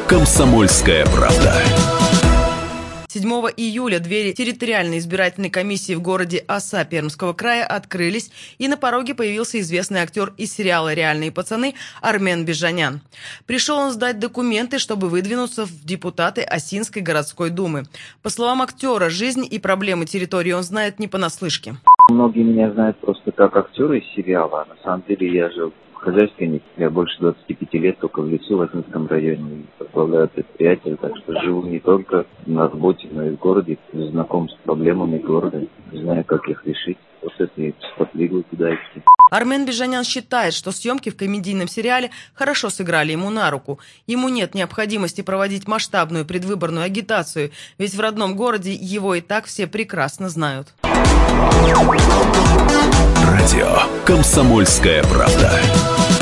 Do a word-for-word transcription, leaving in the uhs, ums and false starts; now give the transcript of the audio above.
«Комсомольская правда». седьмого июля двери территориальной избирательной комиссии в городе Оса Пермского края открылись, и на пороге появился известный актер из сериала «Реальные пацаны» Армен Бежанян. Пришел он сдать документы, чтобы выдвинуться в депутаты Осинской городской думы. По словам актера, жизнь и проблемы территории он знает не понаслышке. Многие меня знают просто как актера из сериала, а на самом деле я же хозяйственник. Я больше двадцати пяти лет только в лесу в Осинском районе возглавляю предприятие, так что живу не только на работе, но и в городе, знаком с проблемами города, знаю, как их решить. Вот это и сподвигло туда идти. Армен Бежанян считает, что съемки в комедийном сериале хорошо сыграли ему на руку. Ему нет необходимости проводить масштабную предвыборную агитацию, ведь в родном городе его и так все прекрасно знают. Радио «Комсомольская правда».